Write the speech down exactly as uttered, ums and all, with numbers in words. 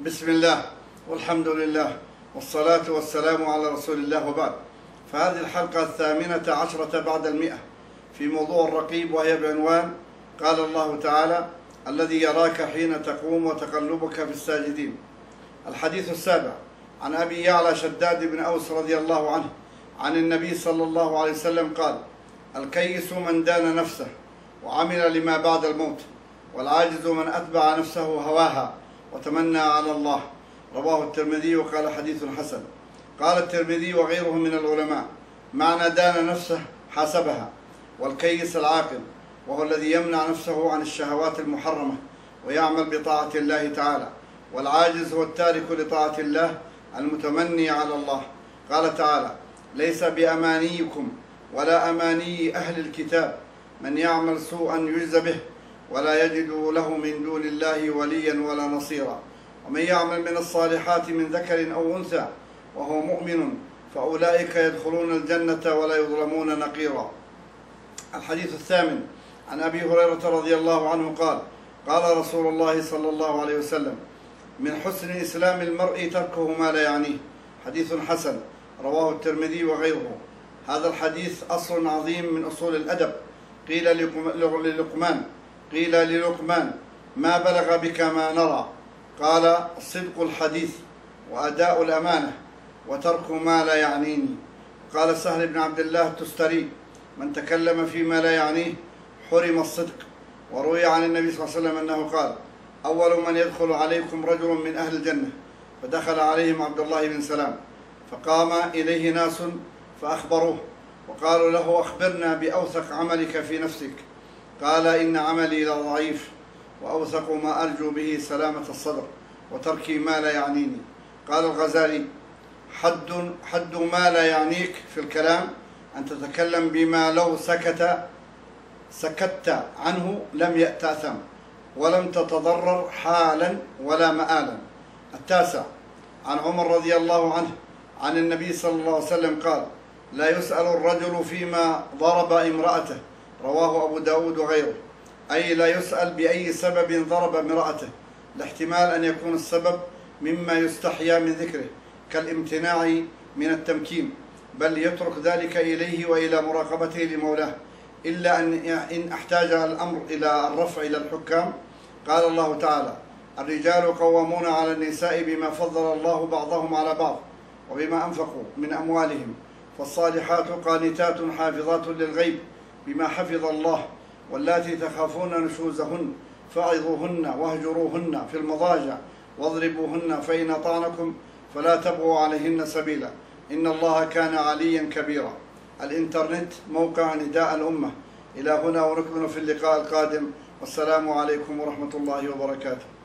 بسم الله والحمد لله والصلاة والسلام على رسول الله، وبعد. فهذه الحلقة الثامنة عشرة بعد المئة في موضوع الرقيب، وهي بعنوان قال الله تعالى: الذي يراك حين تقوم وتقلبك في الساجدين. الحديث السابع عن أبي يعلى شداد بن أوس رضي الله عنه عن النبي صلى الله عليه وسلم قال: الكيس من دان نفسه وعمل لما بعد الموت، والعاجز من أتبع نفسه هواها وتمنى على الله. رواه الترمذي وقال حديث حسن. قال الترمذي وغيره من العلماء: معنى دان نفسه حاسبها، والكيس العاقل وهو الذي يمنع نفسه عن الشهوات المحرمة ويعمل بطاعة الله تعالى، والعاجز هو التارك لطاعة الله المتمني على الله. قال تعالى: ليس بأمانيكم ولا أماني أهل الكتاب، من يعمل سوءا يجز به ولا يجد له من دون الله وليا ولا نصيرا، ومن يعمل من الصالحات من ذكر أو أنثى وهو مؤمن فأولئك يدخلون الجنة ولا يظلمون نقيرا. الحديث الثامن عن أبي هريرة رضي الله عنه قال: قال رسول الله صلى الله عليه وسلم: من حسن إسلام المرء تركه ما لا يعنيه. حديث حسن رواه الترمذي وغيره. هذا الحديث أصل عظيم من أصول الأدب. قيل للقمان قيل للقمان ما بلغ بك ما نرى؟ قال: صدق الحديث وأداء الأمانة وترك ما لا يعنيني. قال سهل بن عبد الله التستري: من تكلم فيما لا يعنيه حرم الصدق. وروي عن النبي صلى الله عليه وسلم أنه قال: أول من يدخل عليكم رجل من أهل الجنة، فدخل عليهم عبد الله بن سلام، فقام إليه ناس فأخبروه وقالوا له: أخبرنا بأوثق عملك في نفسك. قال: إن عملي لضعيف، وأوثق ما أرجو به سلامة الصدر وتركي ما لا يعنيني. قال الغزالي: حد, حد ما لا يعنيك في الكلام أن تتكلم بما لو سكت سكت عنه لم يأتأثم ولم تتضرر حالا ولا مآلا. التاسع عن عمر رضي الله عنه عن النبي صلى الله عليه وسلم قال: لا يسأل الرجل فيما ضرب امرأته. رواه أبو داود وغيره. أي لا يسأل بأي سبب ضرب امرأته، لاحتمال أن يكون السبب مما يستحيا من ذكره كالامتناع من التمكين، بل يترك ذلك إليه وإلى مراقبته لمولاه، إلا أن إن احتاج الأمر إلى الرفع إلى الحكام. قال الله تعالى: الرجال قوامون على النساء بما فضل الله بعضهم على بعض وبما أنفقوا من أموالهم، فالصالحات قانتات حافظات للغيب بما حفظ الله، واللاتي تخافون نشوزهن فعظوهن واهجروهن في المضاجع واضربوهن، فإن أطعنكم فلا تبغوا عليهن سبيلا، إن الله كان عليا كبيرا. الإنترنت موقع نداء الأمة. إلى هنا ونكمل في اللقاء القادم، والسلام عليكم ورحمة الله وبركاته.